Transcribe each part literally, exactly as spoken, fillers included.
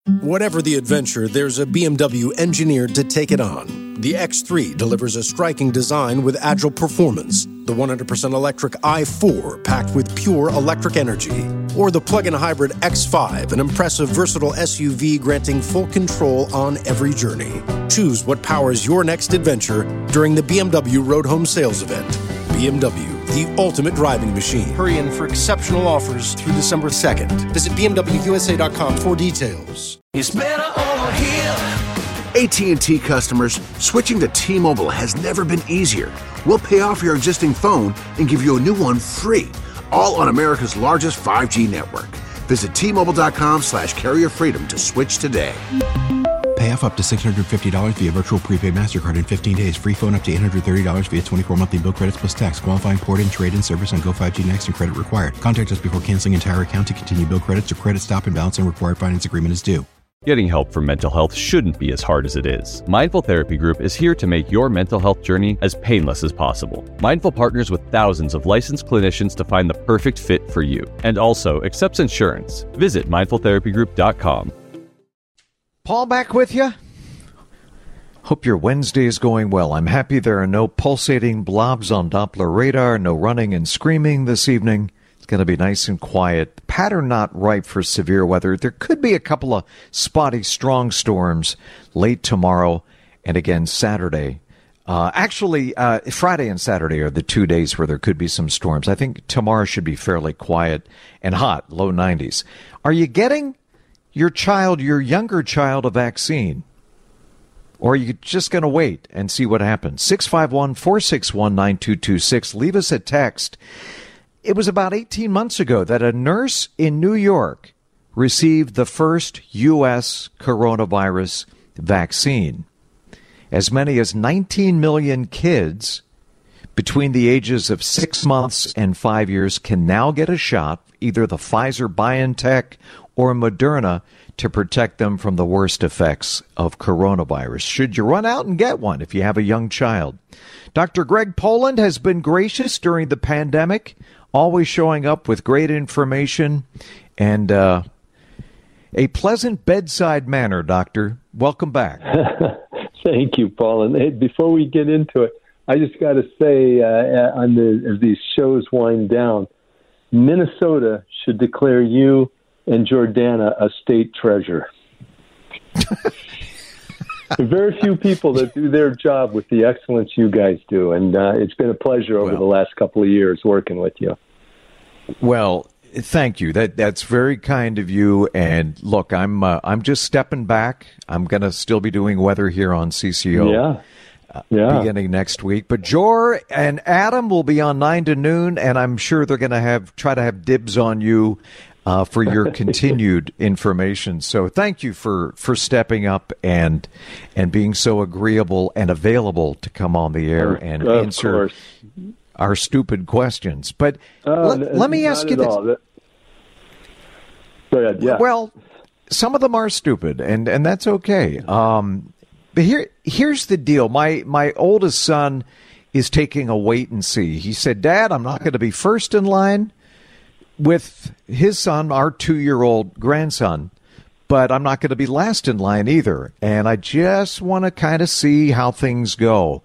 Whatever the adventure, there's a B M W engineered to take it on. The X three delivers a striking design with agile performance. The one hundred percent electric i four, packed with pure electric energy. Or the plug-in hybrid X five, an impressive, versatile S U V granting full control on every journey. Choose what powers your next adventure during the B M W Road Home Sales Event. B M W, the ultimate driving machine. Hurry in for exceptional offers through December second. Visit B M W U S A dot com for details. It's better over here. A T and T customers, switching to T-Mobile has never been easier. We'll pay off your existing phone and give you a new one free, all on America's largest five G network. Visit T-Mobile.com slash carrier freedom to switch today. Pay off up to six hundred fifty dollars via virtual prepaid MasterCard in fifteen days. Free phone up to eight hundred thirty dollars via twenty-four monthly bill credits plus tax. Qualifying port-in, trade-in service on Go five G Next and credit required. Contact us before canceling entire account to continue bill credits or credit stop and balance and required finance agreement is due. Getting help for mental health shouldn't be as hard as it is. Mindful Therapy Group is here to make your mental health journey as painless as possible. Mindful partners with thousands of licensed clinicians to find the perfect fit for you, and also accepts insurance. Visit mindful therapy group dot com. Paul back with you. Hope your Wednesday is going well. I'm happy there are no pulsating blobs on Doppler radar, no running and screaming this evening. It's going to be nice and quiet. Pattern not ripe for severe weather. There could be a couple of spotty strong storms late tomorrow and again Saturday. Uh, actually, uh, Friday and Saturday are the two days where there could be some storms. I think tomorrow should be fairly quiet and hot, low nineties. Are you getting your child, your younger child, a vaccine? Or are you just going to wait and see what happens? six five one, four six one, nine two two six. Leave us a text. It was about eighteen months ago that a nurse in New York received the first U S coronavirus vaccine. As many as nineteen million kids between the ages of six months and five years can now get a shot, either the Pfizer-BioNTech or Moderna, to protect them from the worst effects of coronavirus. Should you run out and get one if you have a young child? Doctor Greg Poland has been gracious during the pandemic, always showing up with great information and uh, a pleasant bedside manner, Doctor. Welcome back. Thank you, Paul. And hey, before we get into it, I just got to say, uh, on the, as these shows wind down, Minnesota should declare you and Jordana a state treasure. There are very few people that do their job with the excellence you guys do, and uh, it's been a pleasure over well, the last couple of years working with you. Well, thank you. That that's very kind of you. And look, I'm uh, I'm just stepping back. I'm going to still be doing weather here on C C O. Yeah. Uh, yeah. beginning next week. But Jor and Adam will be on nine to noon, and I'm sure they're going to have try to have dibs on you uh, for your continued information. So thank you for, for stepping up and and being so agreeable and available to come on the air and of answer course. our stupid questions. But uh, let, let me ask you this. Go ahead, yeah. Well, some of them are stupid, and, and that's okay. Um, but here here's the deal. My my oldest son is taking a wait and see. He said, Dad, I'm not going to be first in line with his son, our two-year-old grandson, but I'm not going to be last in line either. And I just want to kind of see how things go.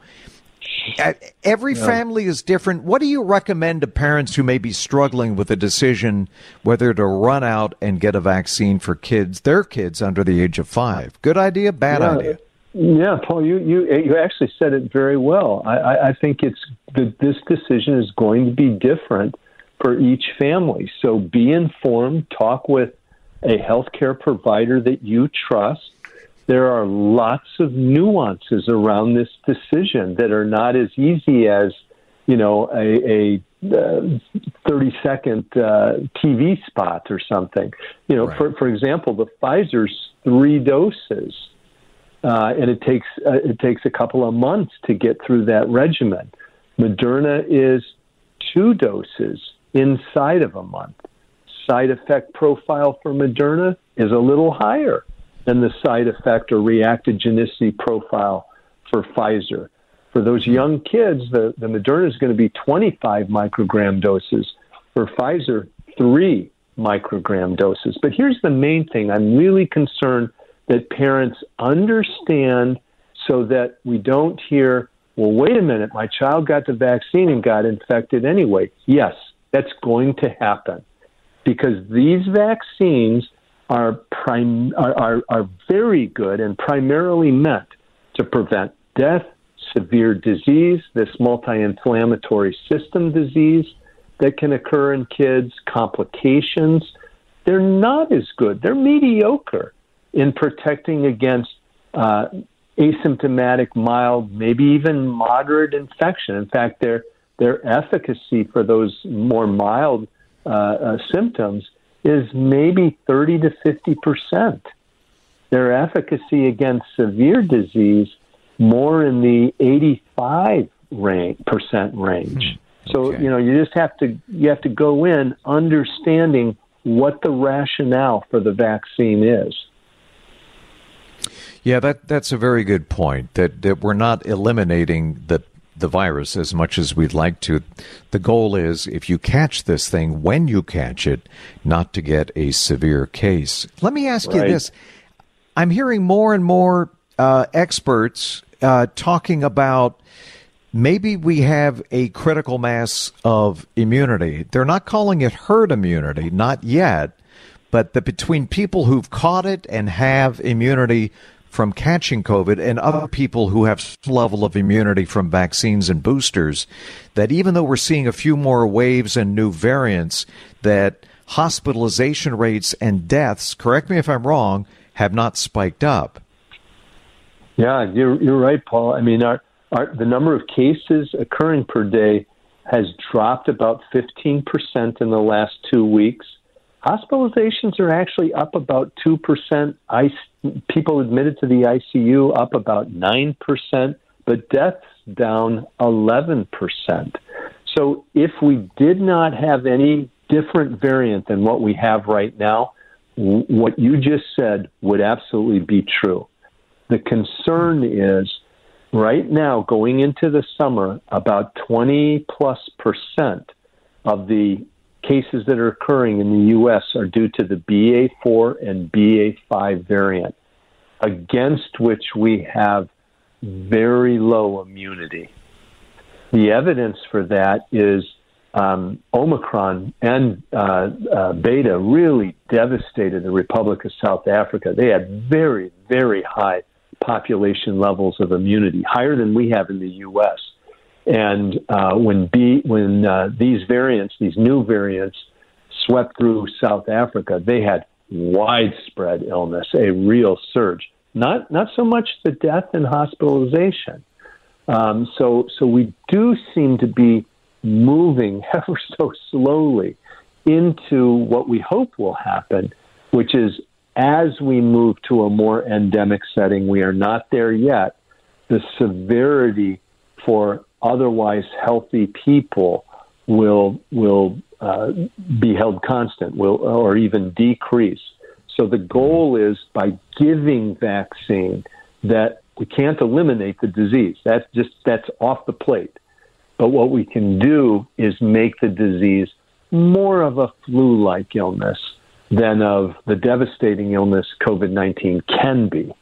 Every family is different. What do you recommend to parents who may be struggling with a decision whether to run out and get a vaccine for kids, their kids under the age of five? Good idea, bad yeah. idea? Yeah, Paul, you, you you actually said it very well. I, I, I think it's that this decision is going to be different for each family. So be informed, talk with a healthcare provider that you trust. There are lots of nuances around this decision that are not as easy as, you know, a, a thirty-second uh, T V spot or something. You know, right. for for example, the Pfizer's three doses. Uh, and it takes uh, it takes a couple of months to get through that regimen. Moderna is two doses inside of a month. Side effect profile for Moderna is a little higher than the side effect or reactogenicity profile for Pfizer. For those young kids, the, the Moderna is going to be twenty-five microgram doses. For Pfizer, three microgram doses. But here's the main thing. I'm really concerned that parents understand so that we don't hear, well, wait a minute, my child got the vaccine and got infected anyway. Yes, that's going to happen because these vaccines are, prim- are, are, are very good and primarily meant to prevent death, severe disease, this multi-inflammatory system disease that can occur in kids, complications. They're not as good. They're mediocre in protecting against uh, asymptomatic, mild, maybe even moderate infection. In fact, their their efficacy for those more mild uh, uh, symptoms is maybe thirty to fifty percent. Their efficacy against severe disease more in the eighty-five percent range. Hmm. So, okay. you know, you just have to you have to go in understanding what the rationale for the vaccine is. Yeah, that that's a very good point, that, that we're not eliminating the the virus as much as we'd like to. The goal is, if you catch this thing, when you catch it, not to get a severe case. Let me ask right. you this. I'm hearing more and more uh, experts uh, talking about maybe we have a critical mass of immunity. They're not calling it herd immunity, not yet, but that between people who've caught it and have immunity from catching COVID and other people who have some level of immunity from vaccines and boosters, that even though we're seeing a few more waves and new variants, that hospitalization rates and deaths, correct me if I'm wrong, have not spiked up. Yeah, you're, you're right, Paul. I mean, our, our, the number of cases occurring per day has dropped about fifteen percent in the last two weeks. Hospitalizations are actually up about two percent. I, people admitted to the I C U up about nine percent, but deaths down eleven percent. So if we did not have any different variant than what we have right now, w- what you just said would absolutely be true. The concern is right now, going into the summer, about twenty plus percent of the cases that are occurring in the U S are due to the B A four and B A five variant, against which we have very low immunity. The evidence for that is um, Omicron and uh, uh, Beta really devastated the Republic of South Africa. They had very, very high population levels of immunity, higher than we have in the U S. And uh, when B, when uh, these variants, these new variants, swept through South Africa, they had widespread illness, a real surge. Not not so much the death and hospitalization. Um, so so we do seem to be moving ever so slowly into what we hope will happen, which is as we move to a more endemic setting, we are not there yet, the severity for otherwise healthy people will will uh, be held constant, will or even decrease. So the goal is, by giving vaccine, that we can't eliminate the disease. That's just that's off the plate. But what we can do is make the disease more of a flu-like illness than of the devastating illness COVID nineteen can be.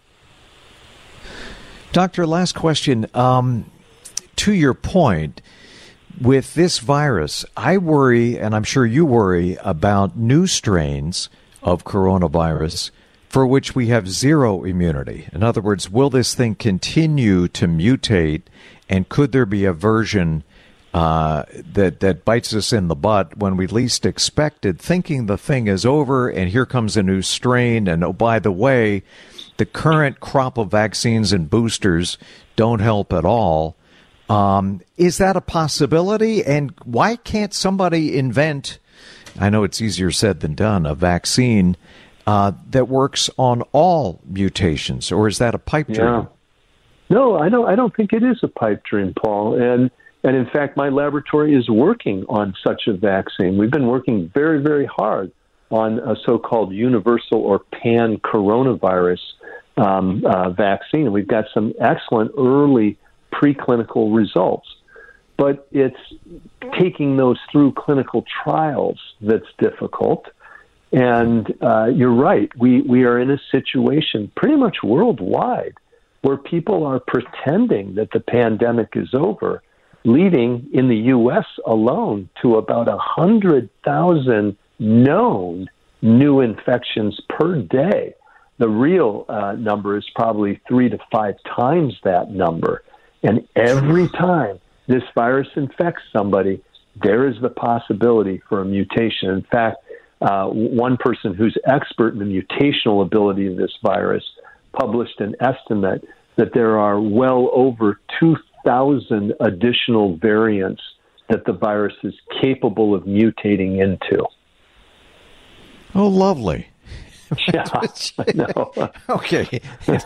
Doctor, last question. Um, To your point, with this virus, I worry, and I'm sure you worry, about new strains of coronavirus for which we have zero immunity. In other words, will this thing continue to mutate, and could there be a version uh, that, that bites us in the butt when we least expected, thinking the thing is over, and here comes a new strain, and oh, by the way, the current crop of vaccines and boosters don't help at all. Um, is that a possibility? And why can't somebody invent, I know it's easier said than done, a vaccine uh, that works on all mutations? Or is that a pipe dream? Yeah. No, I don't. I don't think it is a pipe dream, Paul. And and in fact, my laboratory is working on such a vaccine. We've been working very, very hard on a so-called universal or pan coronavirus um, uh, vaccine. We've got some excellent early preclinical results, but it's taking those through clinical trials that's difficult. And uh, you're right. We, we are in a situation pretty much worldwide where people are pretending that the pandemic is over, leading in the U S alone to about one hundred thousand known new infections per day. The real uh, number is probably three to five times that number. And every time this virus infects somebody, there is the possibility for a mutation. In fact, uh, one person who's expert in the mutational ability of this virus published an estimate that there are well over two thousand additional variants that the virus is capable of mutating into. Oh, lovely. Yeah, I know. Okay.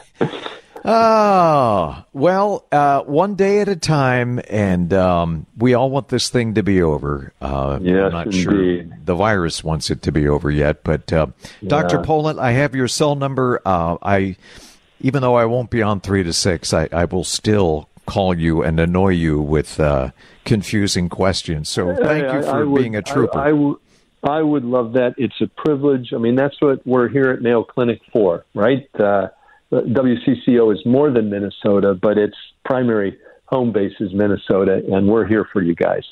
Oh, well, uh, one day at a time, and um, we all want this thing to be over. Uh, yes, I'm not indeed. sure the virus wants it to be over yet, but uh, yeah. Doctor Poland, I have your cell number. Uh, I, even though I won't be on three to six, I, I will still call you and annoy you with uh, confusing questions. So thank you for I, I would, being a trooper. I, I, w- I would love that. It's a privilege. I mean, that's what we're here at Mayo Clinic for, right? Uh, W C C O is more than Minnesota, but its primary home base is Minnesota, and we're here for you guys.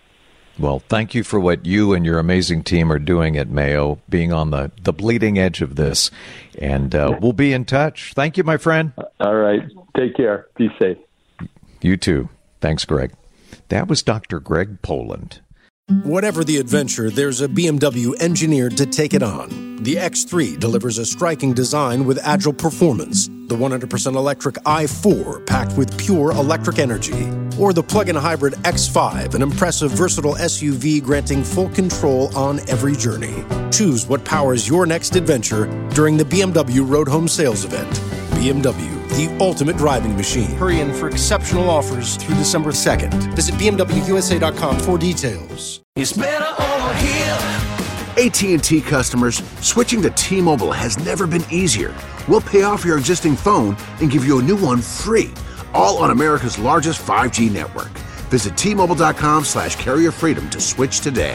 Well, thank you for what you and your amazing team are doing at Mayo, being on the, the bleeding edge of this. And uh, we'll be in touch. Thank you, my friend. All right. Take care. Be safe. You too. Thanks, Greg. That was Doctor Greg Poland. Whatever the adventure, there's a B M W engineered to take it on. The X three delivers a striking design with agile performance. The one hundred percent electric i four, packed with pure electric energy. Or the plug-in hybrid X five, an impressive, versatile S U V granting full control on every journey. Choose what powers your next adventure during the B M W Road Home Sales Event. B M W, the ultimate driving machine. Hurry in for exceptional offers through December second. Visit B M W U S A dot com for details. It's better over here. A T and T customers, switching to T-Mobile has never been easier. We'll pay off your existing phone and give you a new one free, all on America's largest five G network. Visit T-Mobile.com slash carrier freedom to switch today.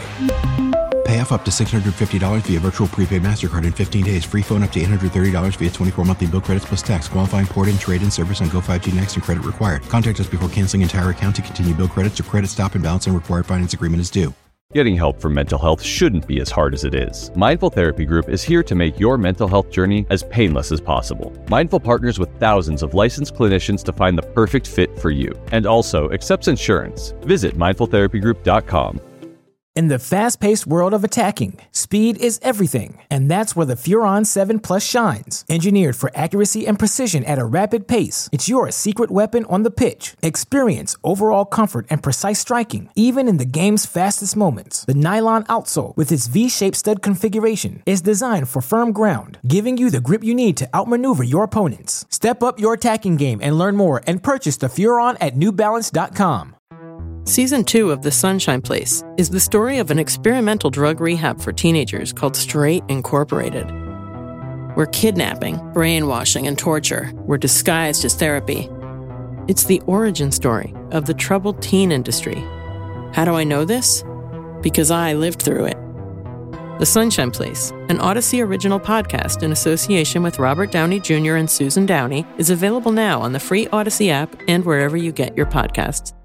Pay off up to six hundred fifty dollars via virtual prepaid MasterCard in fifteen days. Free phone up to eight hundred thirty dollars via twenty-four monthly bill credits plus tax. Qualifying port-in, trade-in service on Go five G Next and credit required. Contact us before canceling entire account to continue bill credits or credit stop and balance and required finance agreement is due. Getting help for mental health shouldn't be as hard as it is. Mindful Therapy Group is here to make your mental health journey as painless as possible. Mindful partners with thousands of licensed clinicians to find the perfect fit for you, and also accepts insurance. Visit mindful therapy group dot com. In the fast-paced world of attacking, speed is everything, and that's where the Furon seven Plus shines. Engineered for accuracy and precision at a rapid pace, it's your secret weapon on the pitch. Experience overall comfort and precise striking, even in the game's fastest moments. The nylon outsole, with its V-shaped stud configuration, is designed for firm ground, giving you the grip you need to outmaneuver your opponents. Step up your attacking game and learn more and purchase the Furon at new balance dot com. Season two of The Sunshine Place is the story of an experimental drug rehab for teenagers called Straight Incorporated, where kidnapping, brainwashing, and torture were disguised as therapy. It's the origin story of the troubled teen industry. How do I know this? Because I lived through it. The Sunshine Place, an Odyssey original podcast in association with Robert Downey Junior and Susan Downey, is available now on the free Odyssey app and wherever you get your podcasts.